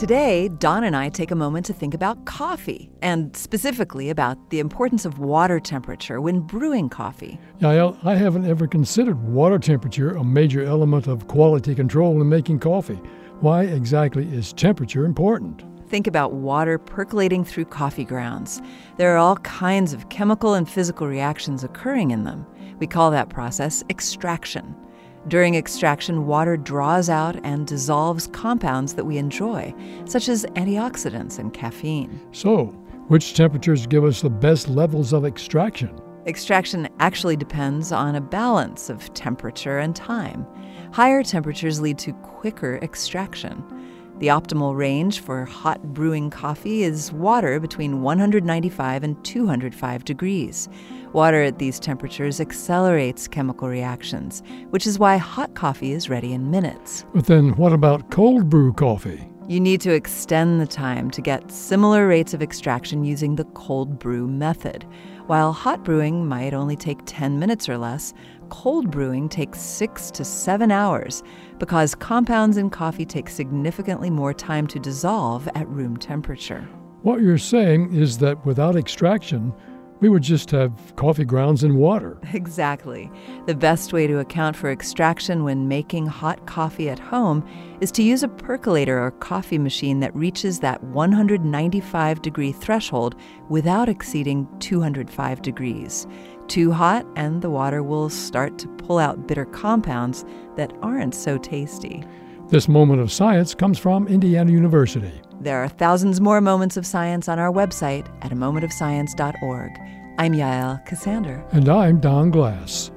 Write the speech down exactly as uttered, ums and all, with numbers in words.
Today, Don and I take a moment to think about coffee, and specifically about the importance of water temperature when brewing coffee. Yael, I haven't ever considered water temperature a major element of quality control in making coffee. Why exactly is temperature important? Think about water percolating through coffee grounds. There are all kinds of chemical and physical reactions occurring in them. We call that process extraction. During extraction, water draws out and dissolves compounds that we enjoy, such as antioxidants and caffeine. So, which temperatures give us the best levels of extraction? Extraction actually depends on a balance of temperature and time. Higher temperatures lead to quicker extraction. The optimal range for hot brewing coffee is water between one hundred ninety-five and two hundred five degrees. Water at these temperatures accelerates chemical reactions, which is why hot coffee is ready in minutes. But then what about cold brew coffee? You need to extend the time to get similar rates of extraction using the cold brew method. While hot brewing might only take ten minutes or less, cold brewing takes six to seven hours because compounds in coffee take significantly more time to dissolve at room temperature. What you're saying is that without extraction, we would just have coffee grounds and water. Exactly. The best way to account for extraction when making hot coffee at home is to use a percolator or coffee machine that reaches that one hundred ninety-five degree threshold without exceeding two hundred five degrees. Too hot, and the water will start to pull out bitter compounds that aren't so tasty. This moment of science comes from Indiana University. There are thousands more moments of science on our website at a moment of science dot org. I'm Yael Ksander. And I'm Don Glass.